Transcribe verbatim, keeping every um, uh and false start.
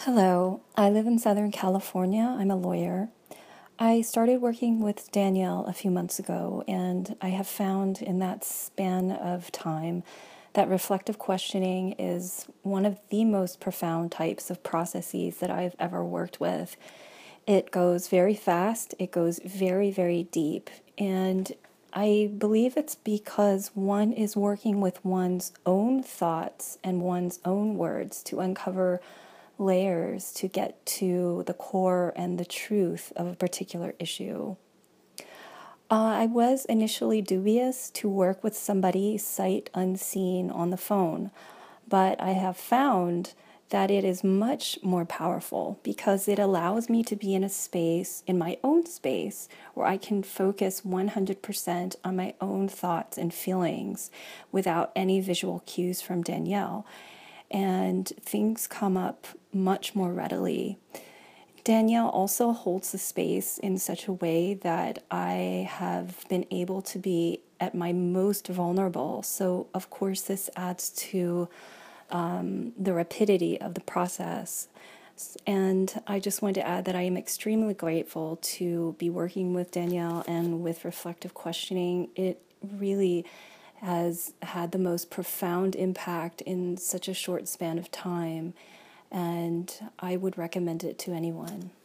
Hello, I live in Southern California. I'm a lawyer. I started working with Danielle a few months ago, and I have found in that span of time that reflective questioning is one of the most profound types of processes that I've ever worked with. It goes very fast, it goes very, very deep, and I believe it's because one is working with one's own thoughts and one's own words to uncover layers to get to the core and the truth of a particular issue. Uh, I was initially dubious to work with somebody sight unseen on the phone, but I have found that it is much more powerful because it allows me to be in a space, in my own space, where I can focus one hundred percent on my own thoughts and feelings without any visual cues from Danielle. And things come up much more readily. Danielle also holds the space in such a way that I have been able to be at my most vulnerable. So, of course, this adds to um, the rapidity of the process. And I just want to add that I am extremely grateful to be working with Danielle and with reflective questioning. It really has had the most profound impact in such a short span of time, and I would recommend it to anyone.